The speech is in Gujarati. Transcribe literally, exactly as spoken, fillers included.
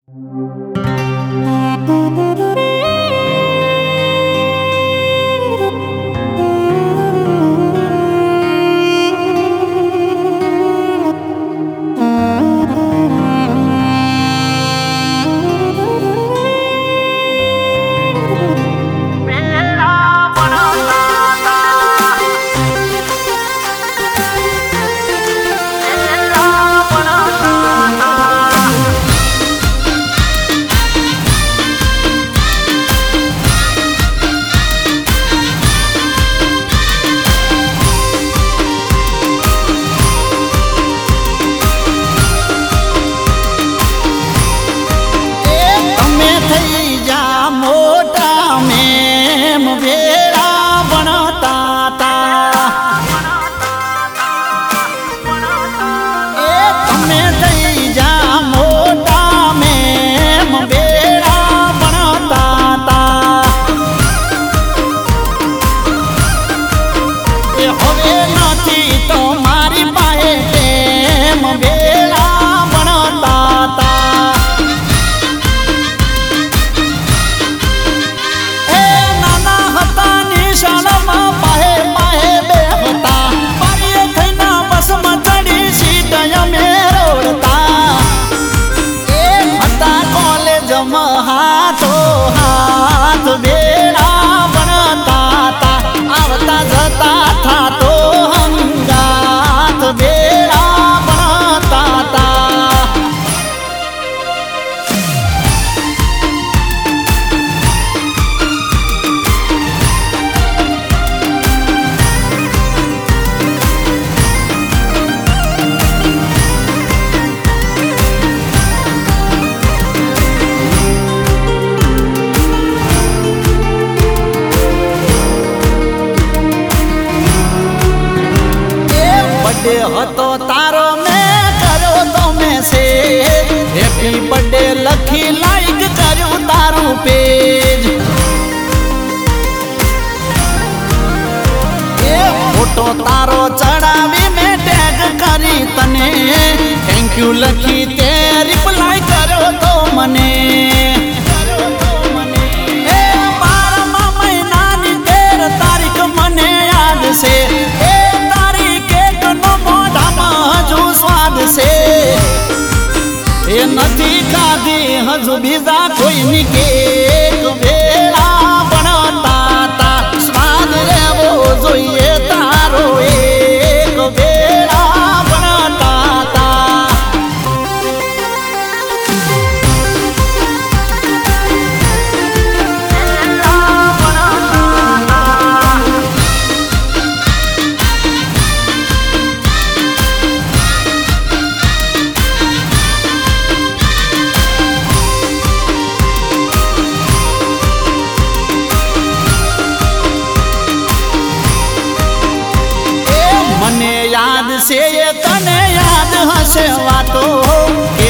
હતો તારો મેં કર્યો તો મેસેજ, હેપી બર્થડે લખી લાઈક કર્યું તારું પેજ. એ ફોટો તારો ચડાવી મેં ટેગ કરી તને, થેન્ક યુ લખી તે રિપ્લાય કર્યો તો મને. એ બારમા મહિનાની તેર તારીખ મને યાદ છે, એ નથી ખાધી હજુ બીજા કોઈની કેક. વેળા ભણતા તા સ્વાદ લેવો જોઈએ તારો એક. વેળા ભણતા તા છે, એ તને યાદ હશે વાતો.